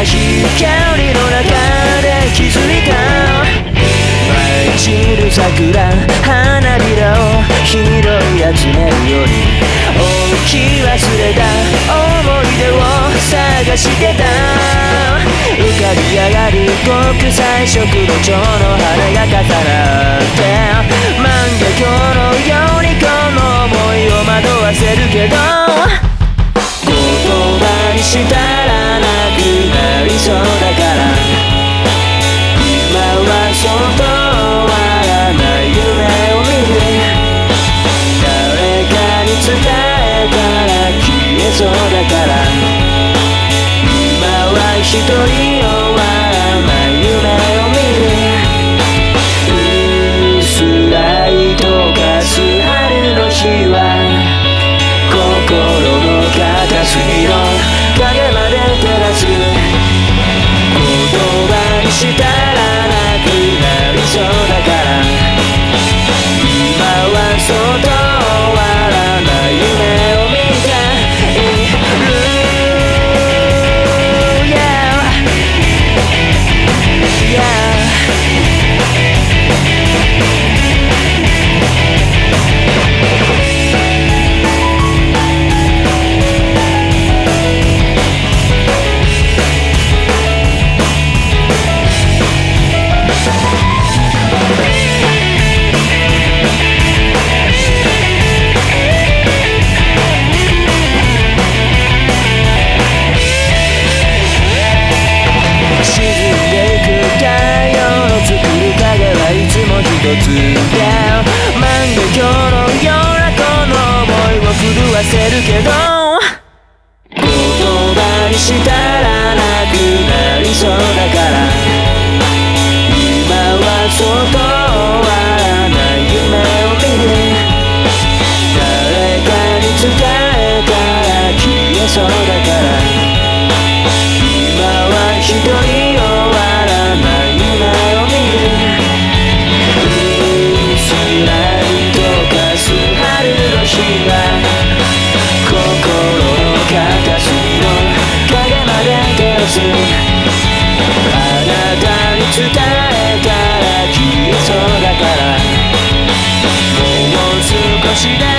しい香りの中で気づいた。舞い散る桜花びらを拾い集めるより大きい忘れた思い出を探してた。浮かび上がる国際色の蝶の羽が重なって万華鏡のようにこの想いを惑わせるけど、言葉にしたらなくなりそうだから、今はそっと終わらない夢を見る。誰かに伝えたら消えそうだから、今は一人終わらない夢を見る。薄らい溶かす春の日は心の片隅の影まで照らす。言葉にしたらなくなりそうだから、今はそっと終わらない夢を見ている。万華鏡のようなこの想いを震わせるけど、言葉にしたらなくなりそうだから、今はそっと終わらない夢を見る。誰かに伝えたら消えそうだから、今は一人終わらない夢を見る。あなたに伝えたら消えそうだから、もう少しで